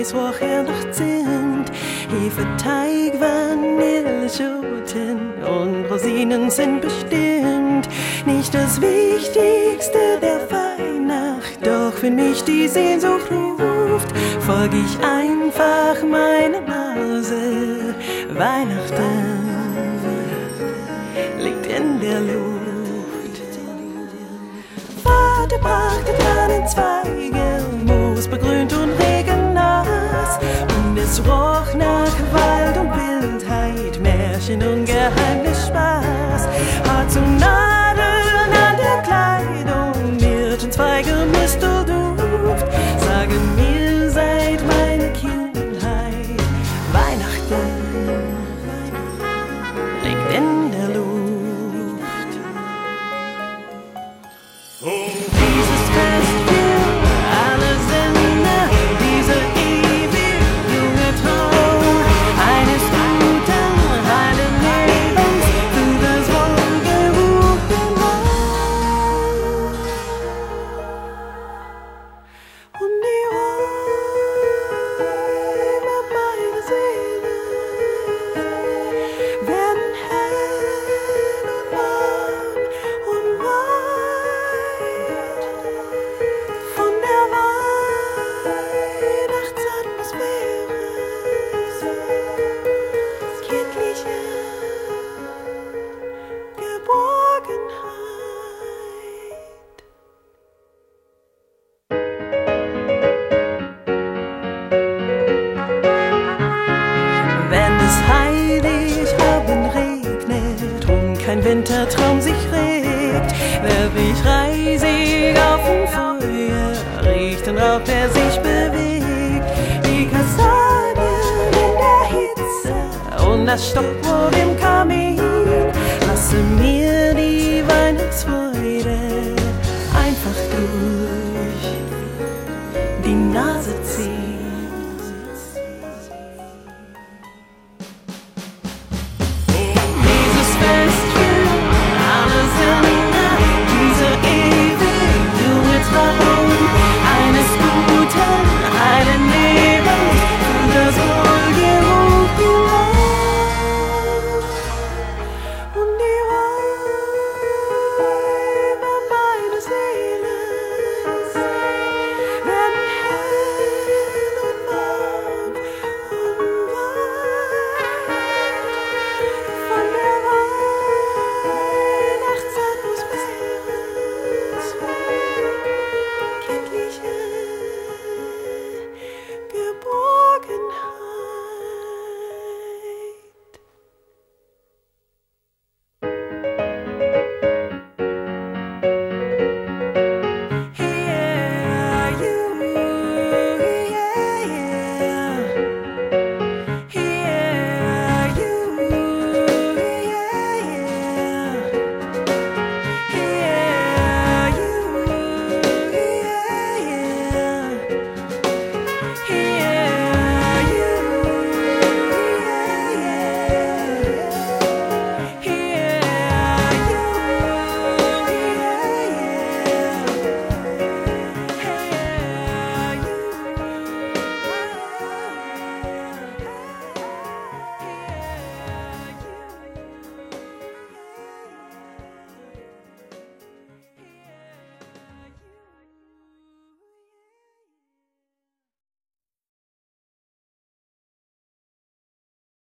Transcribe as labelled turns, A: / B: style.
A: weiß, woher noch sind. Hefeteig, Vanilleschoten und Rosinen sind bestimmt nicht das Wichtigste der Weihnacht. Doch wenn mich die Sehnsucht ruft, folge ich einfach meiner Nase. Weihnachten liegt in der Luft. Vater brachte Tannenzweige, moosbegrünt und regennass, und es roch nach Wald und Wildheit, Märchen und Geheimnisspaß. Harz und Nadeln an der Kleidung, Myrtenzweige, Mistelduft sagen mir seit meiner Kindheit, Weihnachten liegt in der Luft. Dieses Fest für alle Sinne, diese ewig junge Traum eines guten, heilen Lebens für das wohlgeruchte Land. Und die Räume meiner Seele werden hell und warm und weit von der Weihnachtsatmosphäre, kindliche Geborgenheit. Wenn es Heiligabend regnet und kein Wintertraum sich regt, werf ich reisig auf dem Feuer, riecht den Rauch, der sich bewegt. Die Kastanien in der Hitze und das Stockbrot im Kamin, lasse mir